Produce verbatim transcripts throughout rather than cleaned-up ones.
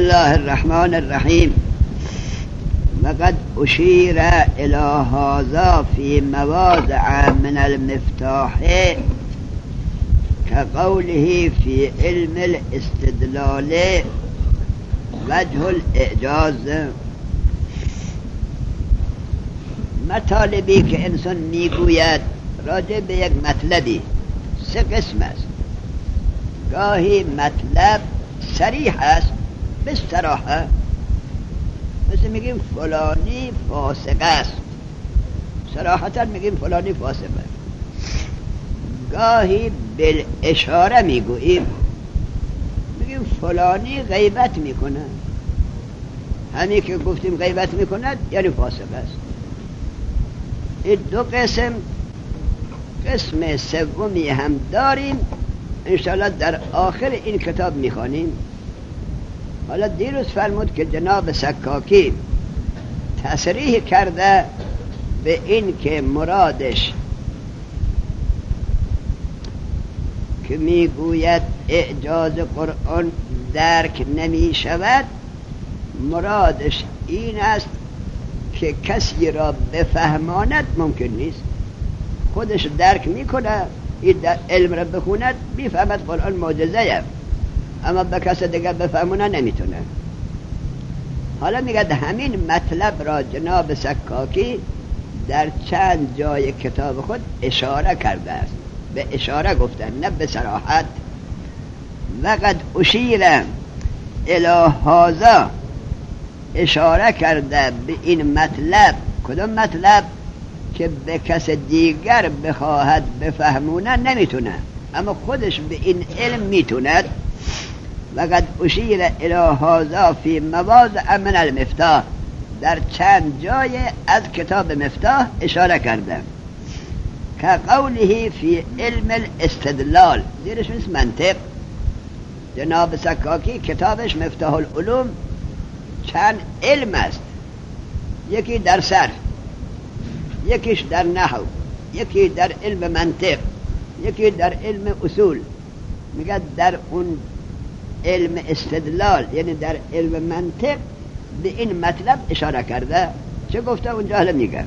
الله الرحمن الرحیم. وقد اشیر الى هذا في مواضع من المفتاح كقوله في علم الاستدلال وجه الاعجاز. مطالبی که انسان میگوید راجع به یک مطلبی سه قسم است. گاهی مطلب صریح است به صراحت، مثل میگیم فلانی فاسق است، صراحتا میگیم فلانی فاسق است. گاهی بالاشاره میگوییم، میگیم فلانی غیبت میکنه، همین که گفتیم غیبت میکند یعنی فاسق است. این دو قسم. قسم سومی هم داریم انشاءالله در آخر این کتاب میخوانیم. حالا دیروز فرمود که جناب سکاکی تصریح کرده به این که مرادش که میگوید اعجاز قرآن درک نمی شود، مرادش این است که کسی را بفهماند ممکن نیست. خودش درک میکنه، این علم را بخوند میفهمد قرآن معجزه، اما به کس دیگر بفهمونه نمیتونه. حالا میگه همین مطلب را جناب سکاکی در چند جای کتاب خود اشاره کرده است. به اشاره گفتن، نه به صراحت. وقد اشیر الی هذا، اشاره کرده به این مطلب. کدام مطلب؟ که به کس دیگر بخواهد بفهمونه نمیتونه، اما خودش به این علم میتوند. وقد اشیر الی هذا فی مواضع من المفتاح، در چند جای از کتاب مفتاح اشاره کرده. که قوله فی علم الاستدلال، دیرش نیست منطق. جناب سکاکی کتابش مفتاح العلوم چند علم است، یکی در صرف، یکیش در نحو، یکی در علم منطق، یکی در علم اصول. میگه در اون علم استدلال یعنی در علم منطق به این مطلب اشاره کرده. چه گفته اونجا؟ حالا میگه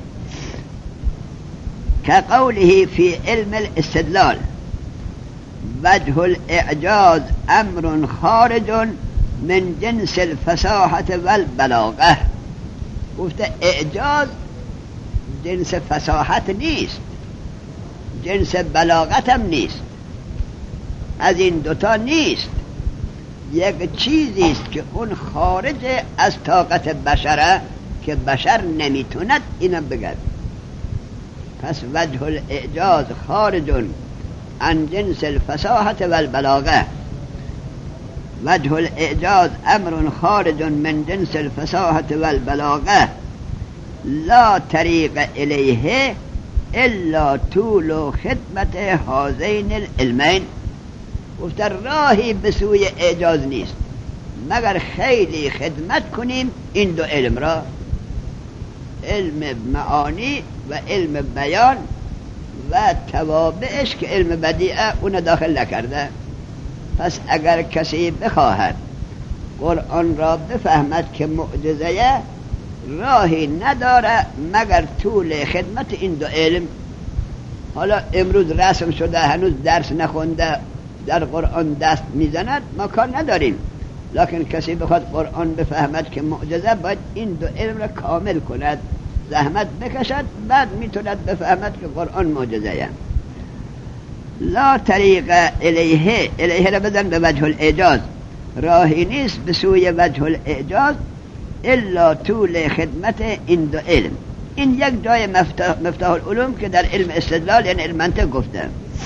که قوله فی علم الاستدلال وجه الاعجاز امر خارج من جنس الفصاحة والبلاغه. گفته اعجاز جنس فصاحت نیست، جنس بلاغت هم نیست، از این دوتا نیست. یک چیزی است که اون خارج از طاقت بشره که بشر نمیتوند اینم بگد. پس وجه الاعجاز خارج عن جنس الفصاحة والبلاغه. وجه الاعجاز امر خارج من جنس الفصاحة والبلاغه لا طریق الیه الا طول خدمت هذین العلمین. گفته راهی به سوی اعجاز نیست مگر خیلی خدمت کنیم این دو علم را، علم معانی و علم بیان و توابعش که علم بدیعه اون داخل نکرده. پس اگر کسی بخواهد قرآن را بفهمد که معجزه، راهی نداره مگر طول خدمت این دو علم. حالا امروز رسم شده هنوز درس نخونده در قرآن دست میزند، ما کار نداریم. لکن کسی بخواد قرآن بفهمد که معجزه، باید این دو علم را کامل کند، زحمت بکشد، بعد میتوند بفهمد که قرآن معجزه. لا طریق الیه، الیه را بزن به وجه الاعجاز، راهی نیست به سوی وجه الاعجاز الا طول خدمت این دو علم. این یک جای مفتاح, مفتاح العلوم که در علم استدلال یعنی علم منطق گفته.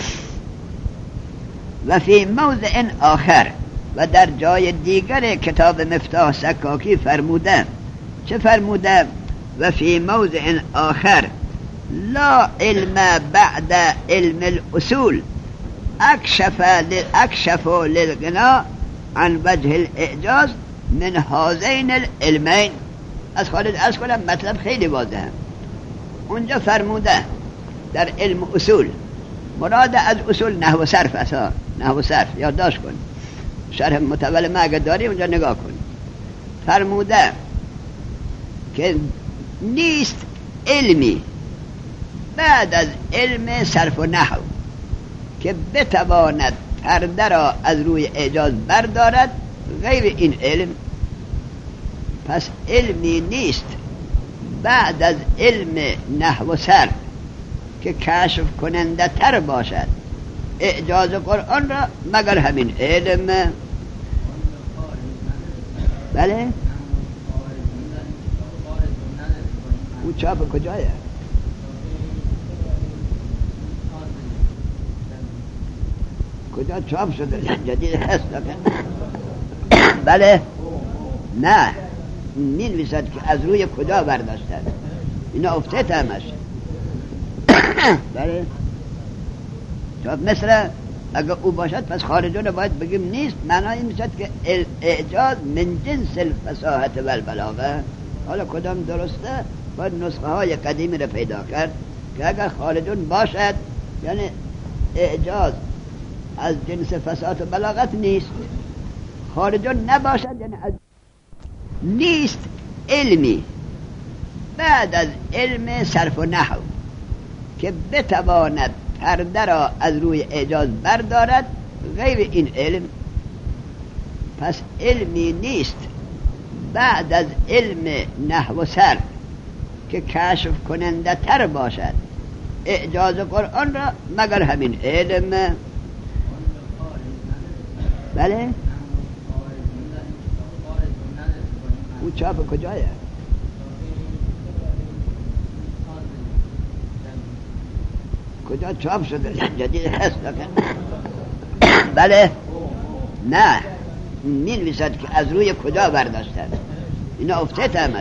و فی موضع آخر، و در جای دیگر کتاب مفتاح سکاکی فرموده. چه فرموده؟ و فی موضع آخر لا علم بعد علم الاصول اکشف اکشف للغنا عن وجه الاعجاز من هذین العلمین. از خالد از کنم مطلب خیلی واضحه. اونجا فرموده در علم اصول، مراد از اصول نحو صرف است. نحو صرف یادداشت کن، شرح متول ما اگر داری اونجا نگاه کن. فرموده که نیست علمی بعد از علم صرف و نحو که بتواند پرده را از روی اعجاز بردارد غیر این علم. پس علمی نیست بعد از علم نحو و صرف که کشف کننده تر باشد اعجاز قرآن را مگر همین علم. بله او چاپ کجایه؟ کجا چاپ شده؟ جدید هست بله نه می نویسد که از روی کجا برداشتن اینا افتاد همش بله چاپ مثل اگر او باشد پس خارجون باید بگیم نیست. معنی این میشد که اعجاز من جنس الفصاحت و البلاغه. حالا کدام درسته باید نسخه های قدیمی رو پیدا کرد که اگر خارجون باشد یعنی اعجاز از جنس فصاحت و بلاغت نیست، خارجون نباشد یعنی از نیست علمی بعد از علم صرف و نحو که بتواند پرده را از روی اعجاز بردارد غیر این علم. پس علمی نیست بعد از علم نحو و صرف که کشف کننده تر باشد اعجاز قرآن را مگر همین علم. بله او چاپ کجایه؟ کجا چاپ شده؟ جدید هست بله نه می نویسد که از روی کجا برداشتن اینا افتاد همش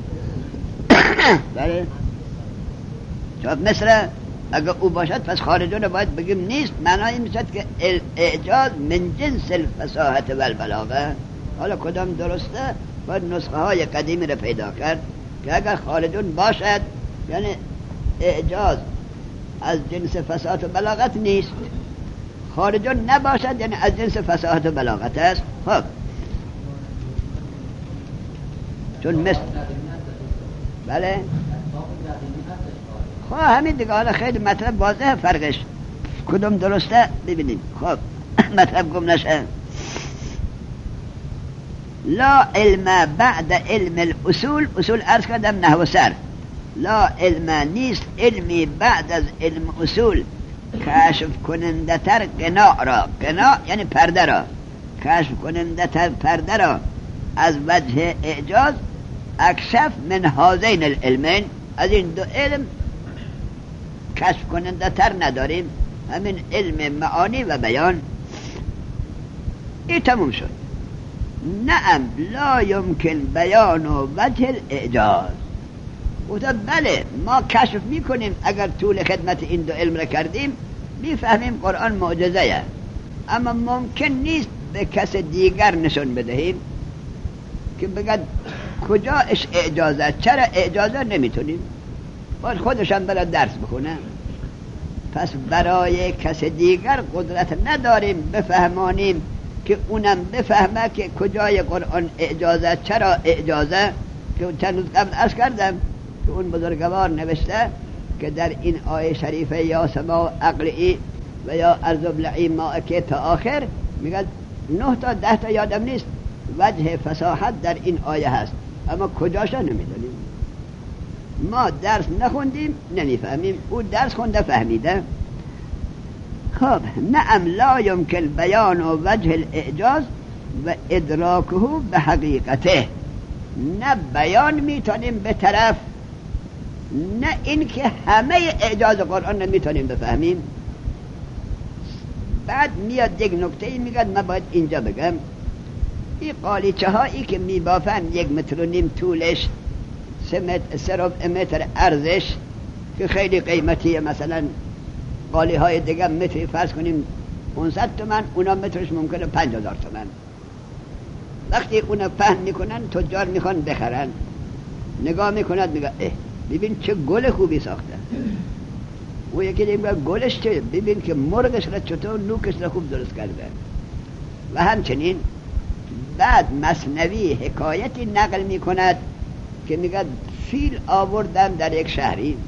بله چاپ مثل اگر او باشد پس خارجون باید بگیم نیست. معنی این میشد که اعجاز من جنس الفصاحت و البلاغه. حالا کدام درسته باید نسخه های قدیمی رو پیدا کرد که اگر خارجون باشد یعنی اعجاز از جنس فصاحت و بلاغت نیست، خارجون نباشد یعنی از جنس فصاحت و بلاغت است. خب چون مثل بله خب همین دیگه. حالا خیلی مطلب واضحه فرقش کدوم درسته ببینیم. خب مطلب گم نشه. لا علم بعد علم الاصول، اصول عرض کردم نحو و صرف. لا علم نیست علمی بعد از علم اصول کشف کننده تر قناع را، قناع یعنی پرده را، کشف کننده تر پرده را از وجه اعجاز اکشف من هذین العلمین. از این دو علم کشف کننده تر نداریم، همین علم معانی و بیان. این تموم شد. نعم لا یمکن بیان و وجه الاعجاز. گفتم بله ما کشف میکنیم اگر طول خدمت این دو علم را کردیم میفهمیم قرآن معجزه، اما ممکن نیست به کس دیگر نشون بدهیم که بگد کجاش اعجازه، چرا اعجازه نمیتونیم، باید خودشان برای درس بخونه. پس برای کس دیگر قدرت نداریم بفهمانیم که اونم بفهمه که کجای قرآن اعجازه، چرا اعجازه. که چند روز قبل عرض کردم که اون بزرگوار نوشته که در این آیه شریفه یا سما عقلی و یا ارض بلعی مائکه تا آخر میگه نه تا ده تا یادم نیست وجه فصاحت در این آیه هست، اما کجاشا نمیدونیم. ما درس نخوندیم نمیفهمیم، او درس خونده فهمیده. خب نعم لا یمکن بیان و وجه الاعجاز و ادراکه به حقیقته. نه بیان میتونیم به طرف، نه اینکه همه اعجاز قرآن نمیتونیم بفهمیم. بعد میاد یک نکته میگه من باید اینجا بگم این قالیچه هایی که میبافن یک متر و نیم طولش، سه متر سه ربع متر عرضش که خیلی قیمتیه، مثلا قالی های دیگه متری فرض کنیم پانصد تومن، اونا مترش ممکنه پنج هزار تومن. وقتی اونا پهن میکنن تجار میخوان بخرن، نگاه میکنند میگه اه ببین چه گل خوبی ساخته. او یکی دیگه گلش چه، ببین که مرغش را چطور نوکش را خوب درست کرده. و همچنین بعد مثنوی حکایتی نقل می کند که میگه فیل آوردن در یک شهری،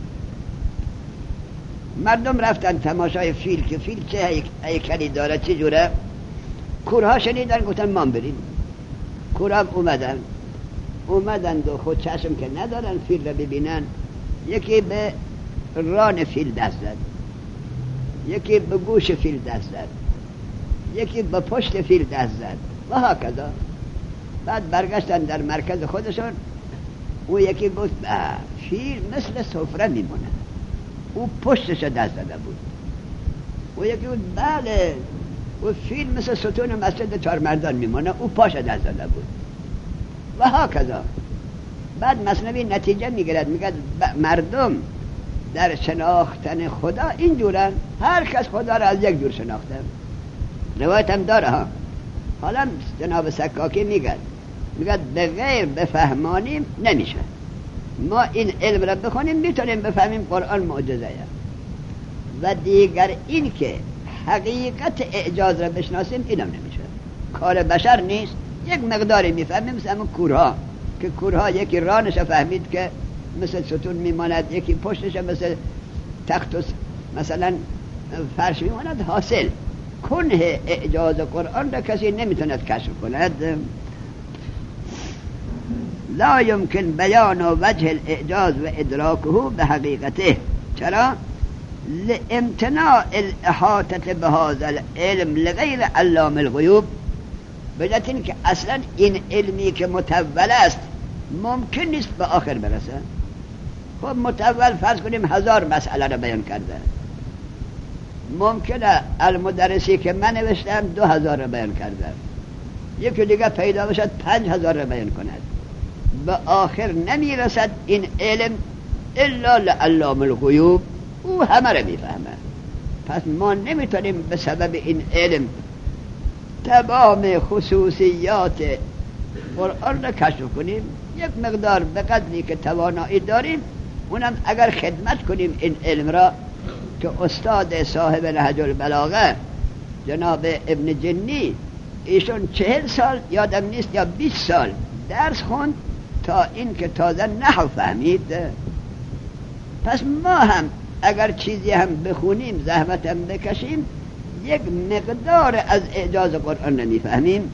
مردم رفتن تماشای فیل که فیل چه هیکلی داره چه جوره. کورها شنیدن گفتن ما بریم. کورها اومدن اومدن و خود چشم که ندارن فیل رو ببینن، یکی به ران فیل دست زد، یکی به گوش فیل دست زد، یکی به پشت فیل دست زد و هکذا. بعد برگشتن در مرکز خودشون. او یکی گفت فیل مثل سفره میمونه، او پشتش دست زده بود. او یکی بود بله او فیل مثل ستون مسجد چهار مردان میمونه، او پاش دست زده بود و هکذا. بعد مثنوی نتیجه میگیرد، میگه مردم در شناختن خدا اینجورن، هر کس خدا را از یک جور شناخته. روایت هم داره ها. حالا جناب سکاکی میگه میگه به غیر بفهمانیم نمیشه. ما این علم را بخونیم میتونیم بفهمیم قرآن معجزه و دیگر این که حقیقت اعجاز را بشناسیم اینم نمیشه، کار بشر نیست. یک مقداری میفهمیم، مثل همون کورها که کورها یکی رانش فهمید که مثل ستون میماند، یکی پشتش مثل تخت مثلا فرش میماند. حاصل کنه اعجاز قرآن را کسی نمیتوند کشف کند. لا يمكن بیان وجه الاعجاز و ادراکه به حقیقته. چرا؟ لامتناع الاحاطه بهذا العلم لغیر علام الغیوب. بجات این که اصلا این علمی که متول است ممکن نیست به آخر برسه. خب متول فرض کنیم هزار مسئله را بیان کرده، ممکنه المدرسی که من نوشتم دو هزار را بیان کرده، یکی دیگه پیدا بشد پنج هزار را بیان کند. به آخر نمی رسد این علم الا لعلام الغیوب، او همه را می فهمه. پس ما نمیتونیم به سبب این علم تمام خصوصیات قرآن را کشف کنیم. یک مقدار به قدری که توانایی داریم، اونم اگر خدمت کنیم این علم را، که استاد صاحب نهج البلاغه جناب ابن جنی ایشون چهل سال یادم نیست یا بیست سال درس خوند تا این که تازه نحو فهمید. پس ما هم اگر چیزی هم بخونیم زحمت هم بکشیم یک مقدار از اعجاز قرآن نمیفهمیم.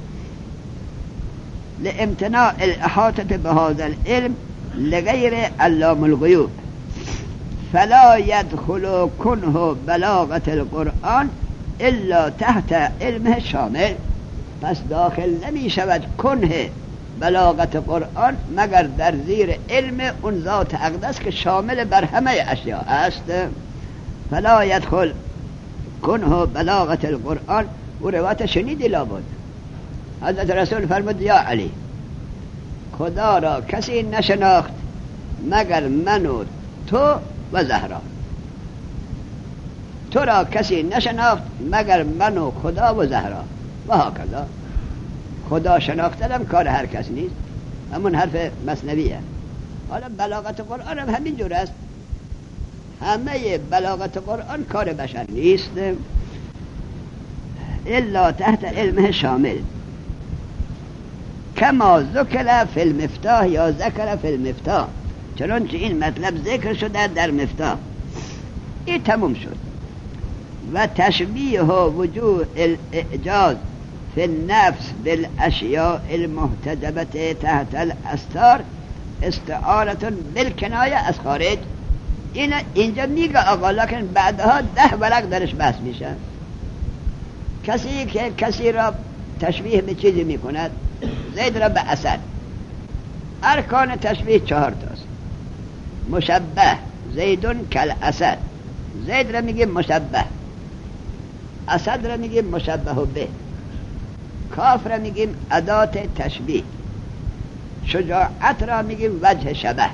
لامتناع الاحاطه بهذا العلم لغیر علام الغیوب فلا يدخل کنه بلاغت القرآن الا تحت علمه شامل. پس داخل نمی شود کنه بلاغت قرآن مگر در زیر علم اون ذات اقدس که شامل بر همه اشیاء است. فلا يدخل کنه بلاغت القرآن. و روایت شنیدی لابد حضرت رسول فرمود یا علی خدا را کسی نشناخت مگر من و تو و زهرا. تو را کسی نشناخت مگر من و خدا و زهرا و هکذا. خدا شناختنم کار هر کس نیست، همون حرف مثنویه. حالا بلاغت قرآن هم همین جور است، همه بلاغت قرآن کار بشر نیست الا تحت علمه شامل. کما ذکر فی المفتاح یا ذکر فی المفتاح، چنانچه این مطلب ذکر شده در مفتاح. این تموم شد. و تشبیه وجوه الاعجاز فی النفس بالاشیاء المحتجبه تحت الاستار استعارة بالکنایه از خارج. این اینجا میگه آقا، لکن بعدها ده ورق درش بحث میشه. کسی که کسی را تشبیه به چیزی میکند، زید را به اسد، ارکان تشبیه چهار تاست. مشبه زیدون کل اسد، زید را میگیم مشبه، اسد را میگیم مشبه به، کاف را میگیم ادات تشبیه، شجاعت را میگیم وجه شبه.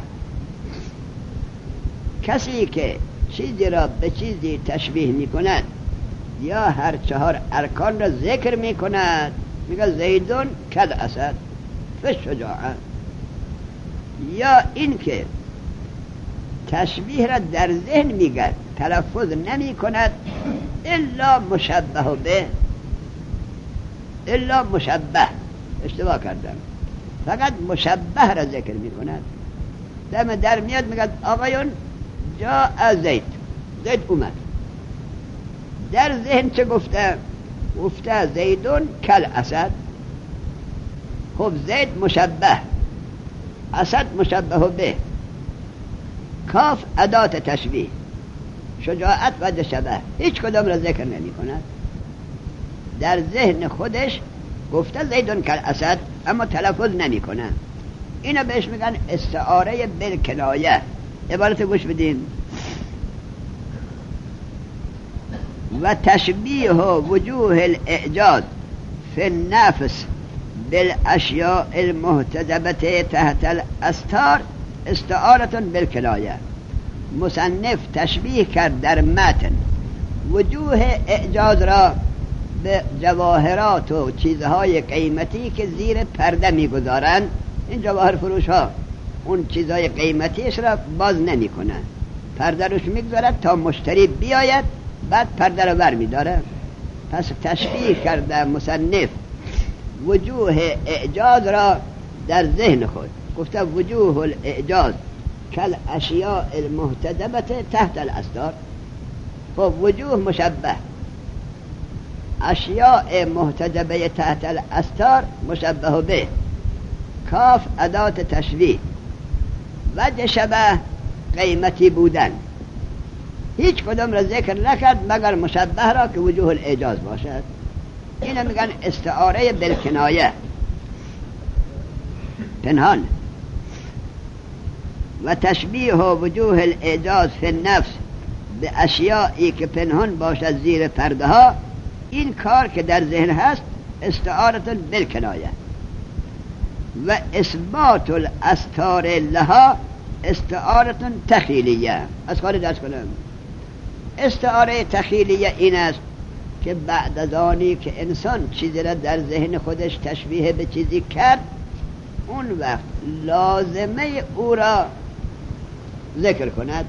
کسی که چیزی را به چیزی تشبیه میکند یا هر چهار ارکان را ذکر میکند، میگه زیدون کل اسد فی شجاعت. یا این که تشبیه را در ذهن میگه تلفظ نمی کند الا مشبه به، الا مشبه اشتباه کردم، فقط مشبه را ذکر می کند. دم در میاد میگه آقایون جا زید، زید اومد. در ذهن چه گفته؟ گفته زیدون کل اسد. خب زید مشبه، اسد مشبه به، کاف ادات تشبیه، شجاعت و شبه، هیچ کدام را ذکر نمی کند. در ذهن خودش گفته زیدون کل اسد اما تلفظ نمی کنه. اینو بهش میگن استعاره بالکنایه. عبارت گوش بدین: و تشبیه وجوه الاعجاز فی النفس بالاشیاء المحتجبه تحت الاستار استعاره بالکنایه. مصنف تشبیه کرد در متن وجوه اعجاز را به جواهرات و چیزهای قیمتی که زیر پرده میگذارند. این جواهر فروش ها اون چیزهای قیمتیش را باز نمی کنن، پرده روش میگذارد تا مشتری بیاید، بعد پرده را بر میداره. پس تشبیه کرده مصنف وجوه اعجاز را در ذهن خود، گفته وجوه الاعجاز کل اشیاء المحتجبه تحت الاستار. خب وجوه مشبه، اشیاء محتجبه تحت الاستار مشبه به، کاف ادات تشبیه، وجه شبه قیمتی بودن. هیچ کدام را ذکر نکرد مگر مشبه را که وجوه الاعجاز باشد. اینو میگن استعاره بالکنایه، پنهان. و تشبیه وجوه الاعجاز فی النفس به اشیایی که پنهان باشد زیر پرده ها، این کار که در ذهن هست استعاره بالکنایه. و اثبات الاستار لها استعاره تخیلیه. از کار درس کنم. استعاره تخیلیه این است که بعد از آنی که انسان چیزی را در ذهن خودش تشبیه به چیزی کرد، اون وقت لازمه او را ذکر کند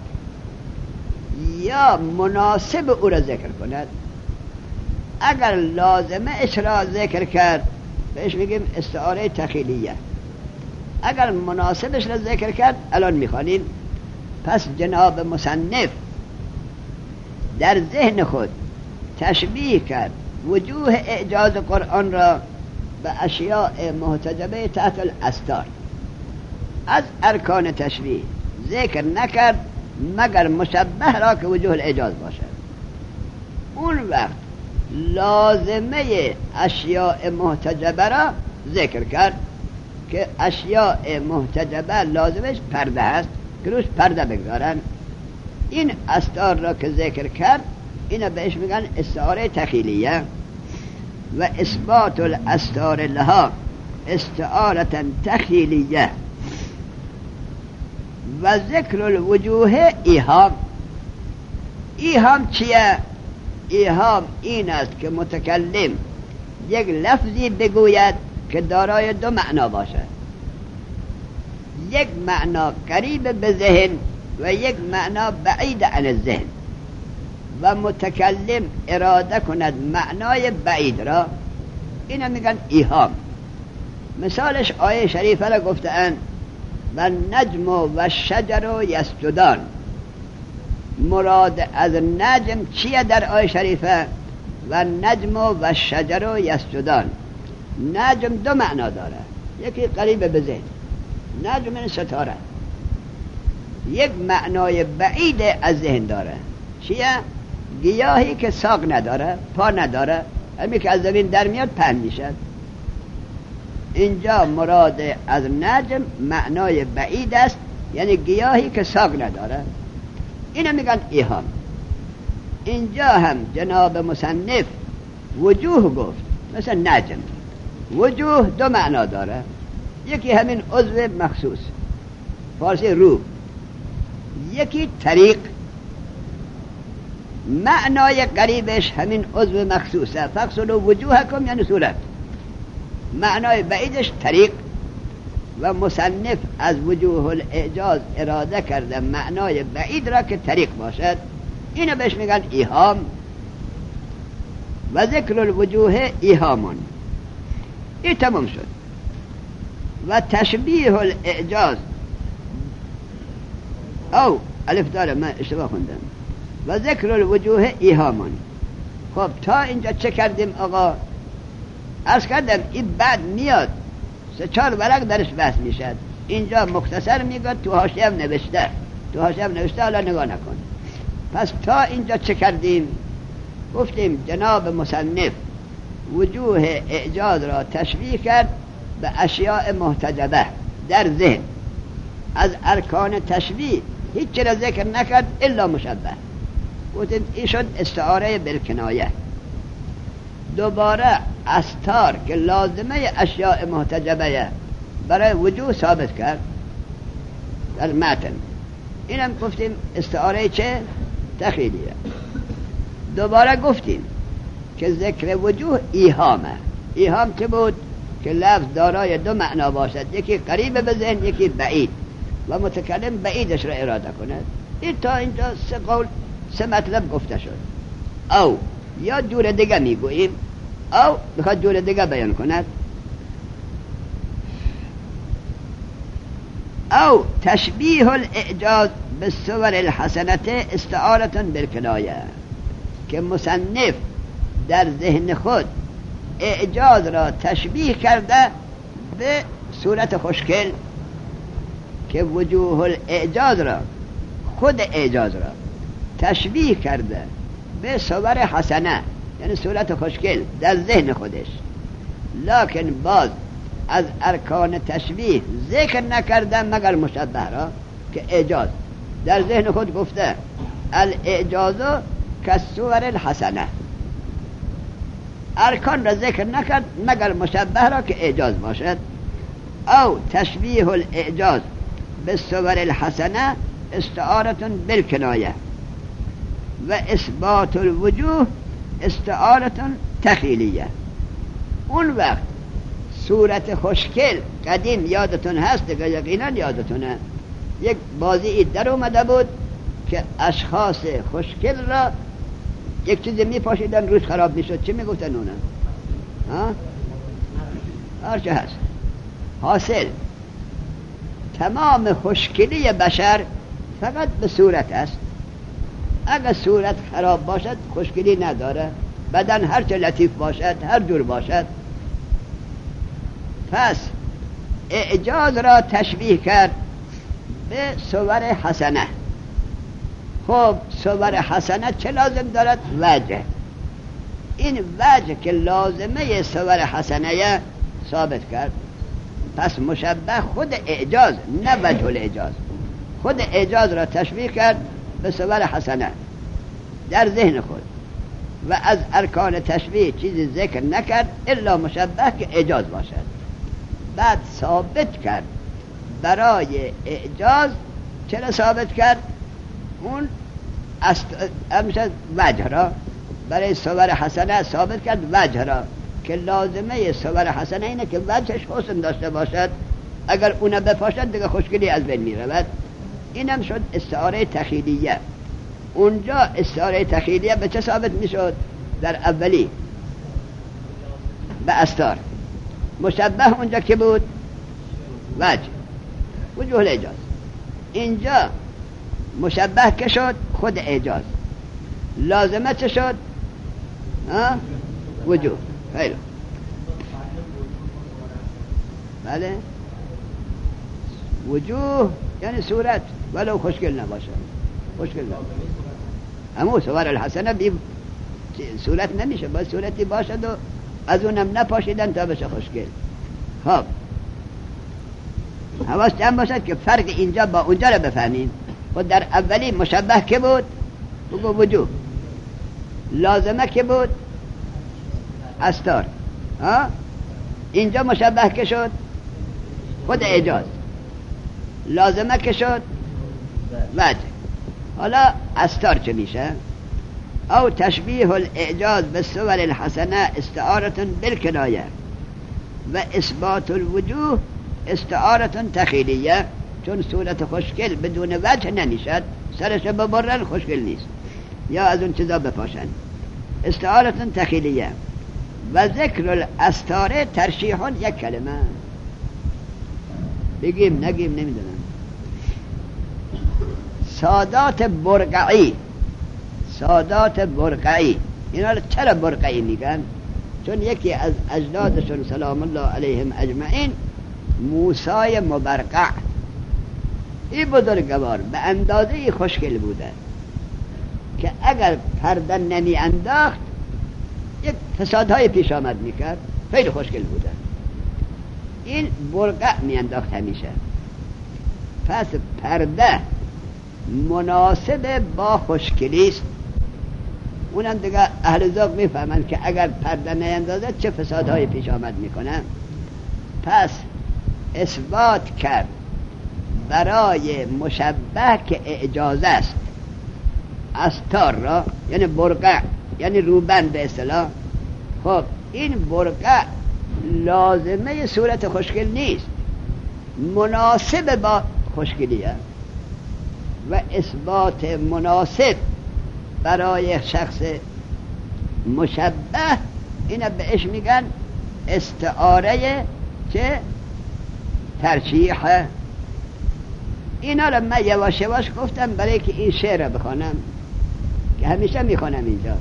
یا مناسب او را ذکر کند. اگر لازمه اش را ذکر کرد بهش میگیم استعاره تخیلیه، اگر مناسبش را ذکر کرد الان میخوانیم. پس جناب مصنف در ذهن خود تشبیه کرد وجوه اعجاز قرآن را به اشیاء محتجبه تحت الاستار. از ارکان تشبیه ذکر نکرد مگر مشبه را که وجوه الاعجاز باشد. اون وقت لازمه اشیاء محتجبه را ذکر کرد که اشیاء محتجبه لازمش پرده هست که روش پرده بگذارن. این استار را که ذکر کرد اینا بهش میگن استعاره تخیلیه. و اثبات الاستار لها استعاره تخیلیه. و ذکر الوجوه ایهام. ایهام چیه؟ ایهام این است که متکلم یک لفظی بگوید که دارای دو معنا باشد، یک معنا قریب به ذهن و یک معنا بعید عن الذهن، و متکلم اراده کند معنای بعید را، اینا میگن ایهام. مثالش آیه شریفه را گفتند و نجم و شجر یسجدان. مراد از نجم چیه در آیه شریفه؟ و نجم و شجر یسجدان. نجم دو معنا داره، یکی قریب به ذهن، نجم این ستاره، یک معنای بعید از ذهن داره. چیه؟ گیاهی که ساق نداره، پا نداره، همین که از زمین در میاد پهن میشد. اینجا مراد از نجم معنای بعید است، یعنی گیاهی که ساق نداره. اینو میگن ایهام. اینجا هم جناب مصنف وجوه گفت، مثل نجم وجوه دو معنا داره، یکی همین عضو مخصوص، فارسی روح، یکی طریق. معنای قریبش همین عضو مخصوصه، فاغسلوا وجوهکم یعنی صورت. معنای بعیدش طریق. و مصنف از وجوه الاعجاز اراده کرده معنای بعید را که طریق باشد، اینو بهش میگن ایهام. و ذکر الوجوه ایهامون. این تمام شد. و تشبیه الاعجاز او الف داره من اشتباه خوندم و ذکر الوجوه ایهامان. خب تا اینجا چه کردیم آقا؟ عرض کردم این بعد میاد سه چهار ورق درش بحث میشد، اینجا مختصر میگه، تو حاشیه هم نوشته تو حاشیه هم نوشته حالا نگاه نکن. پس تا اینجا چه کردیم؟ گفتیم جناب مصنف وجوه اعجاز را تشبیه کرد به اشیاء محتجبه در ذهن. از ارکان تشبیه هیچ چیز ذکر نکرد الا مشبه. گفتیم این شد استعاره بالکنایه. دوباره استار که لازمه اشیاء محتجبه برای وجوه ثابت کرد در متن، اینم گفتیم استعاره چه؟ تخیلیه. دوباره گفتیم که ذکر وجوه ایهامه. ایهام که بود؟ که لفظ دارای دو معنا باشد، یکی قریب به ذهن یکی بعید، و متکلم بعیدش را اراده کند. این تا اینجا سه قول سه مطلب گفته شد. او یا جور دیگه میگوییم او بخواد جور دیگه بیان کند. او تشبیه الاعجاز بالصور الحسنه استعاره بالکنایه، که مصنف در ذهن خود اعجاز را تشبیه کرده به صورت خوشگل، که وجوه الاعجاز را خود اعجاز را تشبیه کرده به صور حسنه، یعنی صورت خوشگل در ذهن خودش، لکن باز از ارکان تشبیه ذکر نکرده مگر مشبه را، که اعجاز در ذهن خود گفته الاعجاز کالصور الحسنه. ارکان را ذکر نکرد مگر مشبه را که اعجاز باشد. او تشبیه الاعجاز بالصور الحسنه استعاره بالکنایه و اثبات الوجوه استعاره تخیلیه. اون وقت صورت خوشگل قدیم یادتون هست دیگه، یقینا یادتونه یک بازی در اومده بود که اشخاص خوشگل را یک چیزی میپاشیدن روش خراب میشد، چی میگفتن اونا؟ ها؟ هرچه هست. حاصل تمام خوشگلی بشر فقط به صورت است. اگر صورت خراب باشد خوشگلی نداره، بدن هرچه لطیف باشد هر جور باشد. پس اعجاز را تشبیه کرد به صور حسنه. خب صور حسنه چه لازم دارد؟ وجه. این وجه که لازمه صور حسنه ثابت کرد، پس مشبه خود اعجاز نه وجه الاعجاز، خود اعجاز را تشبیه کرد به صور حسنه در ذهن خود، و از ارکان تشبیه چیزی ذکر نکرد الا مشبه که اعجاز باشد. بعد ثابت کرد برای اعجاز. چرا ثابت کرد؟ اون است... وجه را برای صور حسنه ثابت کرد، وجه را که لازمه صور حسنه اینه که وجهش حسن داشته باشد، اگر اون بپاشد دیگه خوشگلی از بین می رود. اینم شد استعاره تخیلیه. اونجا استعاره تخیلیه به چه ثابت می شد؟ در اولی به استار. مشبه اونجا که بود؟ وجه، وجوه الاعجاز. اینجا مشبه که شد؟ خود اعجاز. لازمه چه شد؟ ها؟ وجوه. خیلی بله، وجوه یعنی صورت ولو خوشگل نباشه، خوشگل نباشه. همون صور الحسنه بی صورت نمیشه، باید صورتی باشد و از اونم نپاشیدن تا بشه خوشگل. خب حواس جمع باشد که فرق اینجا با اونجا رو بفهمیم. خود در اولی مشبه که بود؟ بگو وجوه. لازمه که بود؟ استار. ها؟ اینجا مشبه که شد؟ خود اعجاز. لازمه که شد؟ وجه. حالا استار چه میشه؟ او تشبیه الاعجاز بالصور الحسنه استعاره بالکنایه و اثبات الوجوه استعاره تخیلیه، چون صورت خوشگل بدون وجه نمیشد، سرش ببرن خوشگل نیست، یا از اون چیزا بپاشن. استعاره تخیلیه. و ذکر الاستاره ترشیحون یک کلمه. بگیم نگیم نمیدونم. سادات برقعی، سادات برقعی، اینا چرا برقعی میگن؟ چون یکی از اجدادشون سلام الله علیهم اجمعین موسی مبرقع، این بزرگوار به اندازه خوشگل بوده که اگر پرده نمی انداخت یک فسادهای پیش آمد میکرد. خیلی خوشگل بوده. این برقع می انداخت همیشه. پس پرده مناسب با خوشگلی است. اونم دیگه اهل ذوق میفهمن که اگر پرده نیندازه چه فسادهای پیش آمد میکنن. پس اثبات کرد برای مشبه که اعجاز است استار را، یعنی برقع، یعنی روبند به اصطلاح. خب این برقع لازمه صورت خوشگل نیست، مناسب با خوشگلیه. و اثبات مناسب برای شخص مشبه اینه بهش میگن استعاره که ترشیحه. اینا رو من یواش یواش گفتم برای که این شعر رو بخونم که همیشه میخونم اینجا.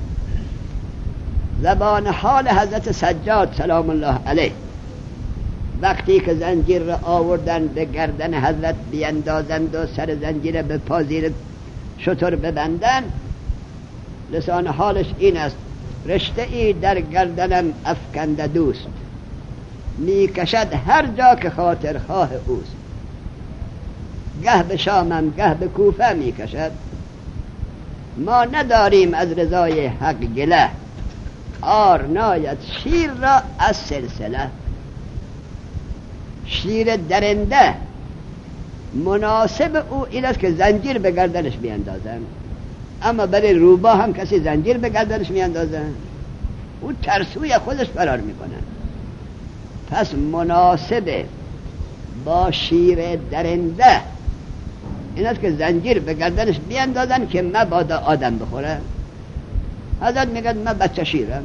زبان حال حضرت سجاد سلام الله علیه وقتی که زنجیر را آوردن به گردن حضرت بیندازند و سر زنجیر به پا زیر شتر ببندن، لسان حالش این است: رشته ای در گردنم افکنده دوست، می کشد هر جا که خاطر خواه اوست. گه به شامم گه به کوفه می کشد، ما نداریم از رضای حق گله، آر ناید شیر را از سلسله. شیر درنده مناسب او این است که زنجیر به گردنش بیندازن، اما برای روبا هم کسی زنجیر به گردنش میاندازن، او ترسوی خودش فرار میکنن. پس مناسب با شیر درنده این است که زنجیر به گردنش بیاندازن که مبادا آدم بخوره. حضرت میگن من بچه شیرم،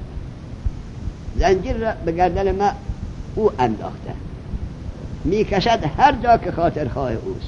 زنجیر را به گردن ما او انداخته، میکشد هر جا که خاطر خواه اوست.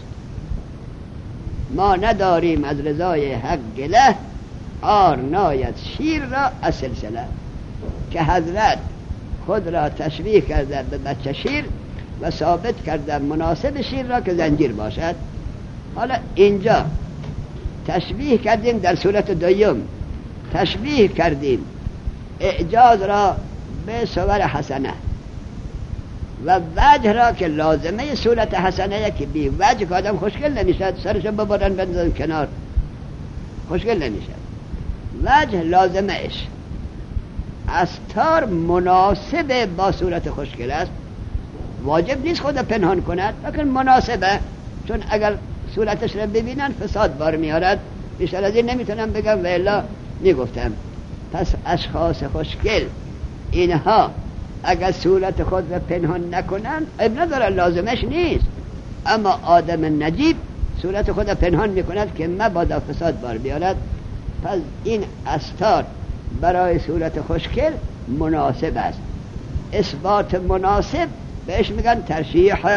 ما نداریم از رضای حق گله، آر ناید شیر را از سلسله. که حضرت خود را تشبیه کرده به بچه شیر و ثابت کرده مناسب شیر را که زنجیر باشد. حالا اینجا تشبیه کردیم، در صورت دوم تشبیه کردیم اعجاز را به صور حسنه و وجه را که لازمه صورت حسنه، که بی وجه که آدم خوشگل نمیشد، سرشو ببرن بندازن کنار خوشگل نمیشد. وجه لازمهش استار مناسب با صورت خوشگل است. واجب نیست خود پنهان کند، لیکن مناسبه، چون اگر صورتش را ببینن فساد بار میارد. بیشتر از این نمیتونم بگم و الا میگفتم. پس اشخاص خوشگل اینها اگر صورت خود را پنهان نکنن اب نداره، لازمش نیست. اما آدم نجیب صورت خود را پنهان میکند که مبادا فساد بار بیارد. پس این استار برای صورت خوشگل مناسب است. اثبات مناسب بهش میگن ترشیح.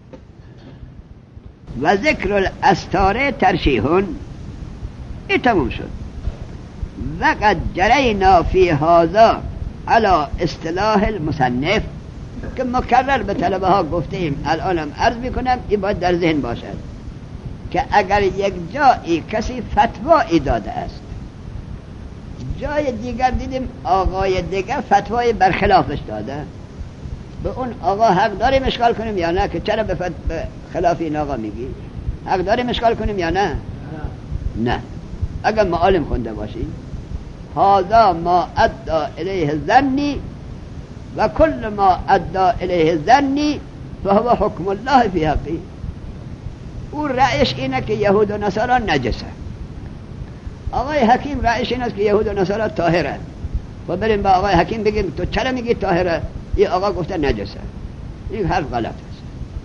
و ذکر الاستاره ترشیحون. این تموم شد. وقد جرینا فی هذا علی اصطلاح المصنف، که مکرر به طلبه ها گفتیم، الانم عرض میکنم، این باید در ذهن باشد که اگر یک جایی کسی فتوایی داده است، جای دیگر دیدیم آقای دیگر فتوای برخلافش داده، به اون آقا حق داریم اشکال کنیم یا نه؟ که چرا به, فت... به خلاف این آقا میگی؟ حق داریم اشکال کنیم یا نه؟ نه. اگر معالم خونده باشی هذا ما ادى الیه ظنی و کل ما ادى الیه ظنی فهو حکم الله فی حقی. او رأیش اینه که یهود و نصارا نجسه، آقای حکیم رأیش این است که یهود و نصارا طاهره. و بریم با آقای حکیم بگیم تو چرا میگی طاهره؟ این آقا گفته نجسه. این حرف غلط است.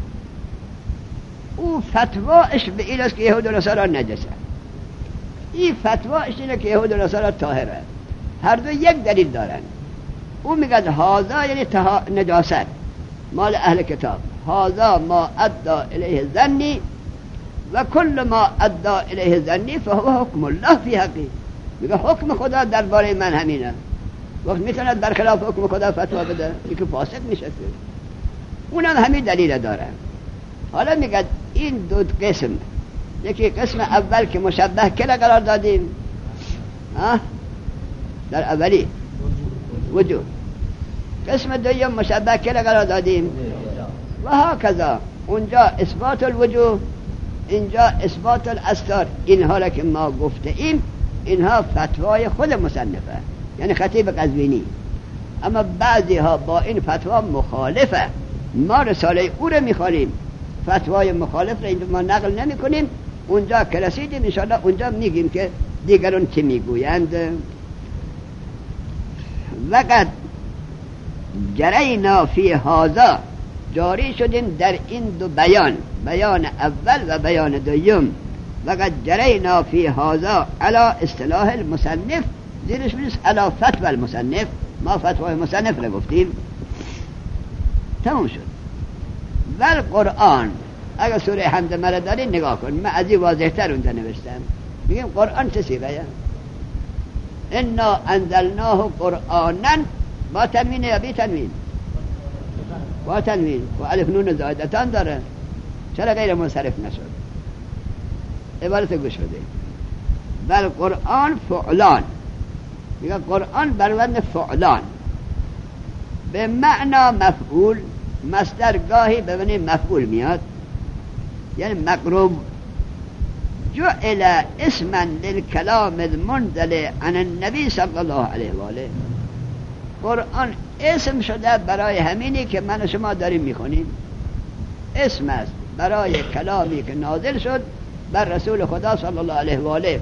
او فتواش به این است که یهود و نصارا نجسه، این فتواش اینه که یهود و نصارا طاهره. هر دو یک دلیل دارن. او میگه هذا یعنی نجاست، مال اهل کتاب. هذا ما ادى الیه ظنی و کل ما ادى الیه ظنی فهو حکم الله فی حقی. میگه حکم خدا درباره من همینه. وقت میتونه در خلاف حکم خدا فتوا بده که فاسق میشه. اونم همین دلیل داره. حالا میگه این دو قسم، یکی قسم اول که مشبه کله قرار دادیم ها در اولی وجود، قسم دوم مشبه کله قرار دادیم و ها کذا. اونجا اثبات الوجود، اینجا اثبات الاستار. اینها را که ما گفته ایم اینها فتوای خود مصنفه، یعنی خطیب قزوینی. اما بعضی ها با این فتوا مخالفه. ما رساله او را میخوانیم، فتوای مخالف را اینجا ما نقل نمی کنیم. اونجا که رسیدیم انشاءالله اونجا میگیم که دیگران چی میگویند. وقت جرینا فی هذا، جاری شدیم در این دو بیان، بیان اول و بیان دوم. وقت جرینا فی هذا علی اصطلاح المصنف، زیرش میرس علی فتوى المصنف. ما فتوای مصنف را گفتیم، تمام شد. ول قرآن، اگر سوره حمد مرا داری نگاه کن، من از این واضح تر اونجا نوشتم. میگیم قرآن چه سیغه؟ انا انزلناه قرآنا با تنوین یا بی تنوین؟ با تنوین و الف نون زائدتان داره، چرا غیر منصرف نشد؟ عبارت گوش بده. بل قرآن فعلان، میگه قرآن بر وزن فعلان به معنا مفعول. مصدر گاهی به معنی مفعول میاد، یعنی مقروب. جعل اسما للکلام المنزل عن النبی صلی الله علیه و آله. قرآن اسم شده برای همینی که من و شما داریم میخونیم. اسم است برای کلامی که نازل شد بر رسول خدا صلی الله علیه و آله.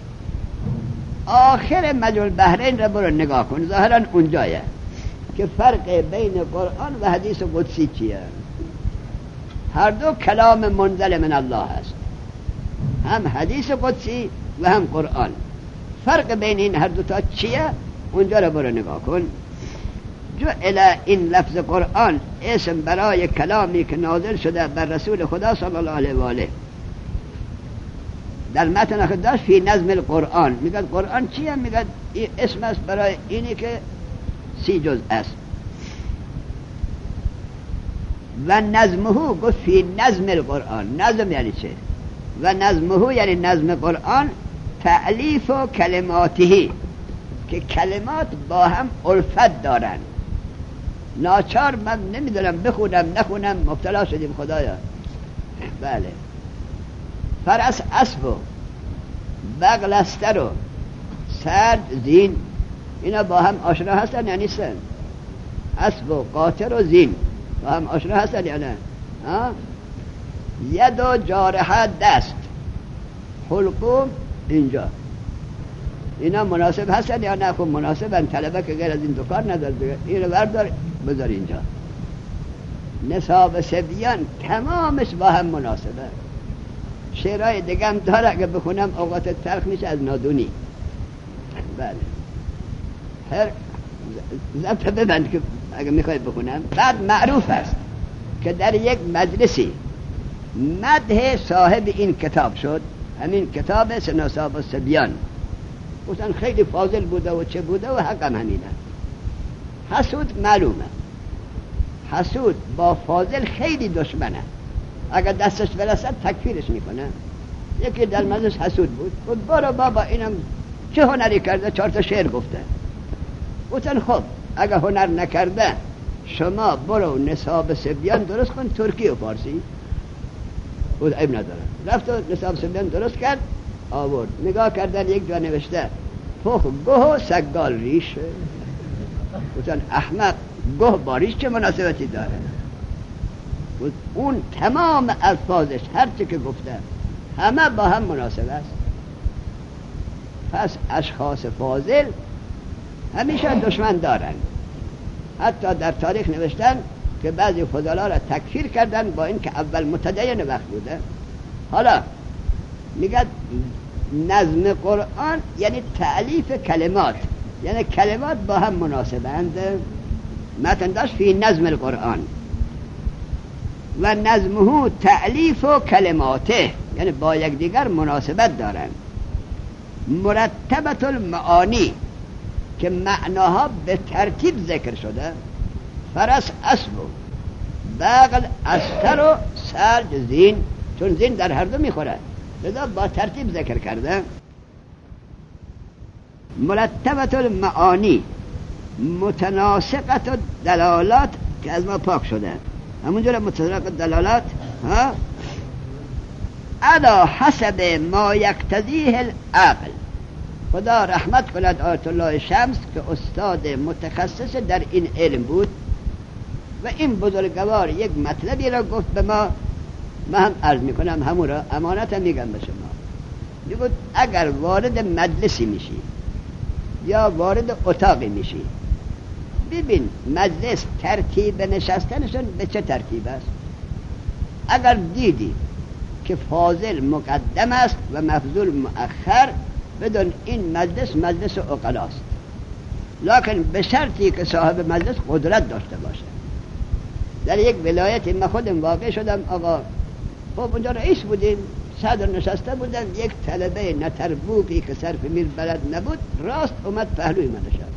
آخر مجموع البحرین را برو نگاه کن، ظاهرا اونجایه که فرق بین قرآن و حدیث قدسی چیه. هر دو کلام منزل من الله است، هم حدیث قدسی و هم قرآن. فرق بین این هر دو تا چیه اونجا را برو نگاه کن. جعل، این لفظ قرآن اسم برای کلامی که نازل شده بر رسول خدا صلی الله علیه و آله. در متن خود داشت فی نظم القرآن، میگن قرآن چیه؟ میگن این اسم است برای اینی که سی جز است. و نظمه، گفت فی نظم القرآن. نظم یعنی چه؟ و نظمه یعنی نظم قرآن تألیف و کلماته، که کلمات با هم الفت دارن. ناچار من نمیدونم بخونم نخونم مبتلا شدیم خدایا. بله، فرس اسب و بغل استر و سرد زین، اینا با هم آشنا هستن یا نیستن؟ اسب و قاطر و زین با هم آشنا هستن یا نه؟ ید و جارحه دست، حلقوم اینجا، اینا مناسب هستن یا نه؟ خب مناسبن. طلبه که غیر از این دکان نداره دیگه، اینو بردار بذار اینجا. نصاب سبیان تمامش با هم مناسبه. شعرهای دیگه هم داره اگه بخونم اوقات تلخ میشه از نادونی. بله، هر ضبط ببند که اگه میخوای بخونم. بعد معروف است که در یک مجلسی مدح صاحب این کتاب شد، همین کتاب نصاب سبیان. گفتن خیلی فاضل بوده و چه بوده و حقم همینه. حسود معلومه، حسود با فاضل خیلی دشمنه. اگر دستش برسد تکفیرش میکنه. یکی در مجلس حسود بود، گفت برو بابا اینم چه هنری کرده، چهار تا شعر گفته. گفتن خب اگر هنر نکرده شما برو نصاب سبیان درست کن، ترکی و فارسی. بود عیب نداره. رفت و نصاب سبیان درست کرد آورد. نگاه کردن یک جا نوشته پخ گوه و سگال ریش. گفتن احمق، گوه با ریش چه مناسبتی داره؟ بود اون تمام الفاظش هر چی که گفته همه با هم مناسب است. پس اشخاص فاضل همیشه دشمن دارن. حتی در تاریخ نوشتن که بعضی فضلا را تکفیر کردن با این که اول متدین وقت بوده. حالا میگه نظم قرآن یعنی تألیف کلمات، یعنی کلمات با هم مناسبند. متن داشت فی نظم القرآن، و نظمه تألیف و کلماته، یعنی با یک دیگر مناسبت دارن. مرتبت المعانی که معناها به ترتیب ذکر شده، فرس اسب و بغل استر و سرج زین، چون زین در هر دو میخوره لذا با ترتیب ذکر کرده. مرتبت المعانی متناسقت دلالات که از ما پاک شده، همونجور متناسقت دلالات ها علا حسب ما یقتضیه العقل. خدا رحمت کند آیت الله شمس که استاد متخصص در این علم بود و این بزرگوار یک مطلبی را گفت به ما، من هم عرض میکنم همون را امانت هم میگم به شما. میگوید اگر وارد مجلسی میشی یا وارد اتاقی میشی، ببین مجلس ترتیب نشستنشون به چه ترتیب است. اگر دیدی که فاضل مقدم است و مفضول مؤخر، بدون این مجلس مجلس عقلاست، لکن به شرطی که صاحب مجلس قدرت داشته باشه. در یک ولایتی من خودم واقع شدم آقا، خب اونجا رئیس بودیم، صدر نشسته بودن، یک طلبه نتربوکی که صرف میل بلد نبود راست اومد پهلوی من نشست.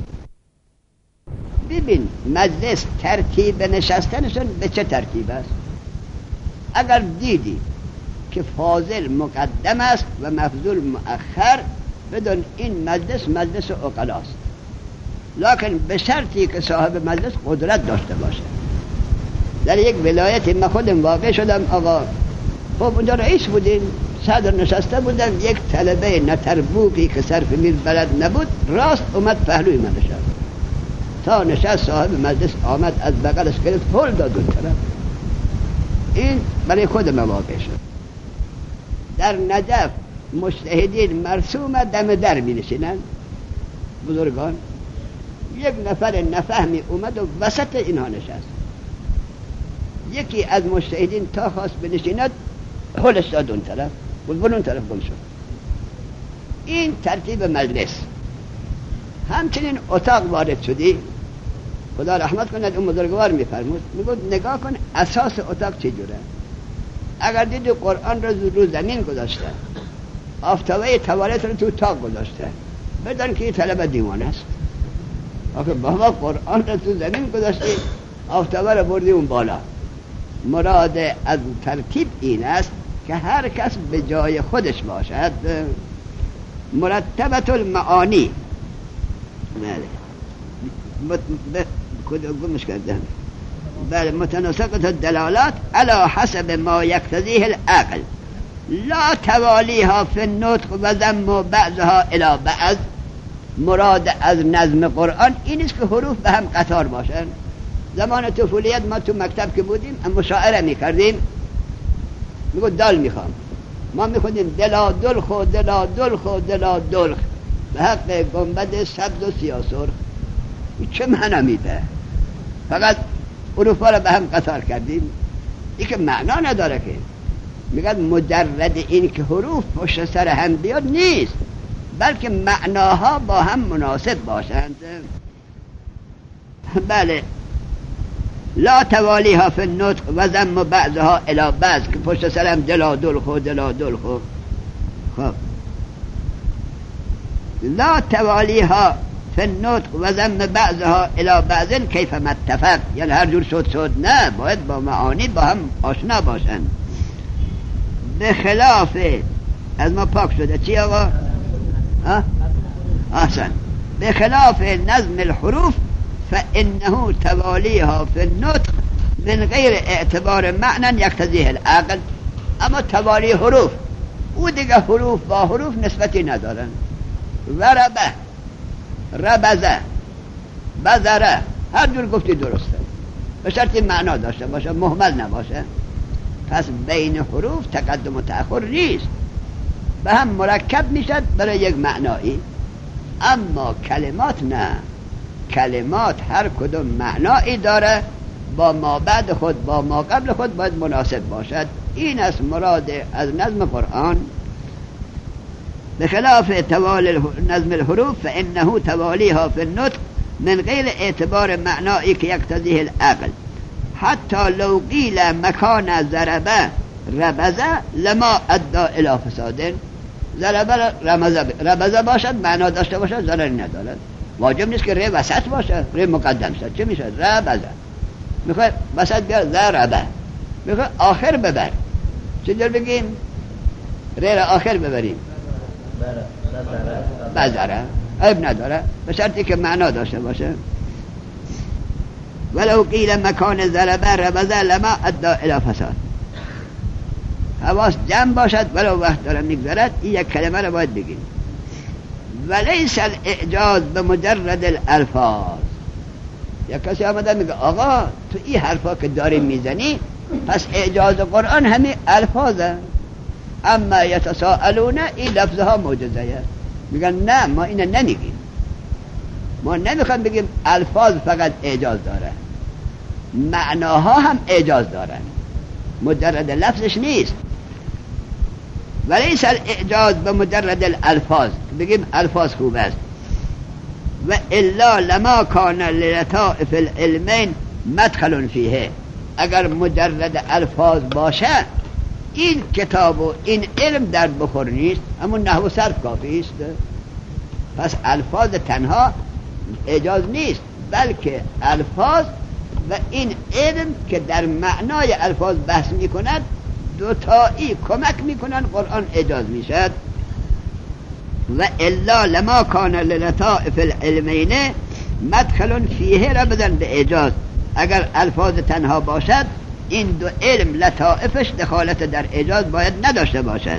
ببین مجلس ترتیب نشستنشون به چه ترتیب است. اگر دیدی که فاضل مقدم است و مفضول مؤخر، بدون این مجلس مجلس عقلاست، لکن به شرطی که صاحب مجلس قدرت داشته باشه. در یک ولایتی من خودم واقع شدم آقا، خب اونجا رئیس بودیم، صدر نشسته بودن، یک طلبه نتربوکی که صرف میل بلد نبود راست اومد پهلوی من نشست. تا نشست صاحب مجلس آمد از بغلش گرفت پول داد اون طرف. این برای خود من واقع شد. در نجف مجتهدین مرسوم دم در می نشینن بزرگان، یک نفر نفهمی اومد و وسط اینها نشست. یکی از مجتهدین تا خواست بنشیند حلش داد اون طرف، بود اون طرف گم شد. این ترتیب مجلس. همچنین اتاق وارد شدی، خدا رحمت کند اون بزرگوار میفرمود، میگود نگاه کن اساس اتاق چه جوره. اگر دیدی قرآن رو رو زمین گذاشته، آفتابه توالت رو تو اتاق گذاشته، بدان که این طلب دیوان است. آخه بابا قرآن رو تو زمین گذاشتی، آفتابه رو بردی اون بالا. مراد از ترتیب این است که هر کس به جای خودش باشد. مرتبت المعانی گمش کردم. بله متناسقت الدلالات علی حسب ما یقتضیه العقل، لا توالیها فی النطق و ضم بعضها الی بعض. مراد از نظم قرآن این است که حروف به هم قطار باشن. زمان طفولیت ما تو مکتب که بودیم مشاعره میکردیم، میگو دال میخوام، ما میخوندیم دلا دلخ و دلا دلخ و دلا دلخ به حق گنبد سبز و سیاه سرخ. چه معنی میده؟ فقط حروفا رو به هم قطار کردیم. این که معنا نداره که. میگن مجرد این که حروف پشت سر هم بیاد نیست، بلکه معناها با هم مناسب باشند. بله لا توالیها فی النطق و ضم بعضها الی بعض، که پشت سر هم دلا دلخ و دلا دلخ. خب لا توالیها فی النطق و ضم بعضها الی بعض کیف متفق، یعنی هر جور شد شد، نه، باید با معانی با هم آشنا باشند. به خلاف از ما پاک شده چی آقا؟ احسن. به خلاف نظم الحروف فانه توالیها فی النطق من غیر اعتبار معنی یقتضیه العقل. اما توالی حروف او دیگه حروف با حروف نسبتی ندارن. وربه، ربزه، بذره، هر جور گفتی درسته، به شرطی معنا داشته باشه، مهمل نباشه. پس بین حروف تقدم و تأخر نیست، به هم مرکب میشد برای یک معنایی. اما کلمات نه، کلمات هر کدوم معنایی داره، با ما بعد خود با ما قبل خود باید مناسب باشد. این است مراد از نظم قرآن. بخلاف توال نظم الحروف فانه توالیها فی النطق من غیر اعتبار معنایی که یقتضیه العقل. حتی لو قیل مکان ضربه ربزه لما ادى الى فساد. ضربه ربزه باشد معنا داشته باشد ضرری ندارد، واجب نیست که ره وسط باشه، ره مقدم شد چه میشه؟ ربزه. میخوای وسط بیار ضربه، میخوای آخر ببر، چطور بگیم؟ ره را آخر ببریم بزره، عیب نداره به شرطی که معنا داشته باشه. ولو قیل مکان ضربه ربزه لما ادى الى فساد. حواس جمع باشد ولو وقت داره میگذرد، این یک کلمه رو باید بگیم. ولیس الاعجاز به مجرد الالفاظ. یک کسی آمده میگه آقا تو این حرفا که داری میزنی پس اعجاز قرآن همین الفاظه. اما یتساءلون این لفظها معجزه. میگن نه ما اینو نمیگیم، ما نمیخوام بگیم الفاظ فقط اعجاز داره، معناها هم اعجاز دارن، مجرد لفظش نیست. ولیس الاعجاز به مجرد الالفاظ، بگیم الفاظ خوب است. و الا لما کان للطائف العلمین مدخل فیه. اگر مجرد الفاظ باشه این کتاب و این علم درد بخور نیست، همون نحو صرف کافی است. پس الفاظ تنها اعجاز نیست، بلکه الفاظ و این علم که در معنای الفاظ بحث میکند دوتایی کمک میکنن قرآن اعجاز میشد. و الا لما کان للطائف العلمین مدخل فیه را بدن به اعجاز. اگر الفاظ تنها باشد این دو علم لطائفش دخالت در اعجاز باید نداشته باشد.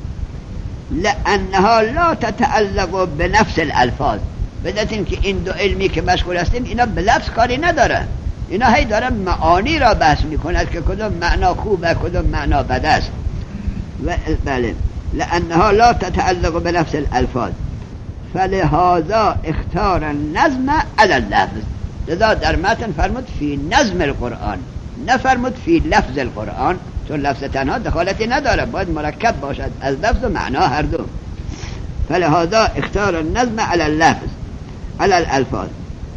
لانها لا تتعلق بنفس الالفاظ. بدانید که این دو علمی که مشغول هستیم اینا به لفظ کاری نداره، اینا هی دارن معانی را بحث میکنند که کدوم معنا خوبه کدوم معنا بد است. و بله لانها لا تتعلق بنفس الالفاظ فلهذا اختار النظم على اللفظ. لذا در متن فرمود فی نظم القرآن، نفرمود فی لفظ القرآن، چون لفظ تنها دخالتی نداره، باید مرکب باشد از لفظ و معنا هر دو. فلهذا اختار النظم على اللفظ على الالفاظ.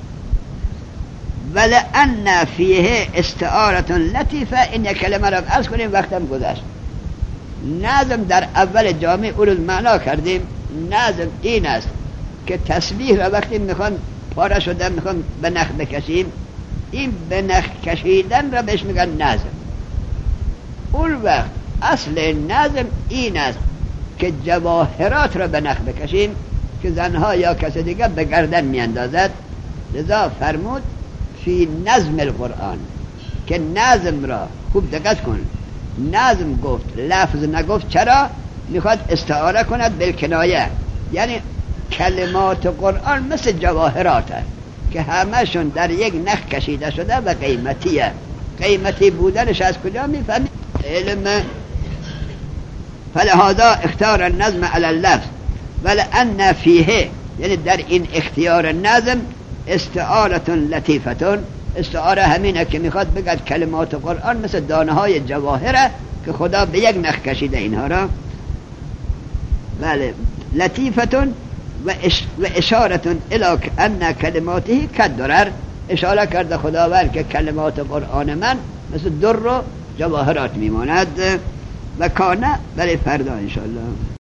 ولأن فیه استعارة لطیفه. این یک کلمه را عرض کنیم وقتم گذشت. نظم در اول جامعه اول معنا کردیم. نظم این است که تسبیح را وقتی میخوان پاره شده میخوان به نخ بکشیم، این به نخ کشیدن را بهش میگن نظم. اون وقت اصل نظم این است که جواهرات را به نخ بکشیم که زنها یا کسی دیگه به گردن میاندازد. لذا فرمود فی نظم القرآن، که نظم را خوب دقت کن، نظم گفت لفظ نگفت. چرا؟ میخواد استعاره کند بالکنایه، یعنی کلمات قرآن مثل جواهرات هست که همشون در یک نخ کشیده شده و قیمتیه. قیمتی بودنش از کجا میفهمی؟ علم. فلهذا اختار النظم علی اللفظ ولأن فیه، یعنی در این اختیار نظم استعارة لطیفتون. استعاره همینه که میخواد بگد کلمات قرآن مثل دانه های جواهره که خدا به یک نخ کشیده اینها را. بله لطیفتون و, اش و اشارتون الی ان کلماته کالدرر. اشاره کرده خداوند که کلمات قرآن من مثل در و جواهرات میماند. و کانه برای فردا انشاءالله.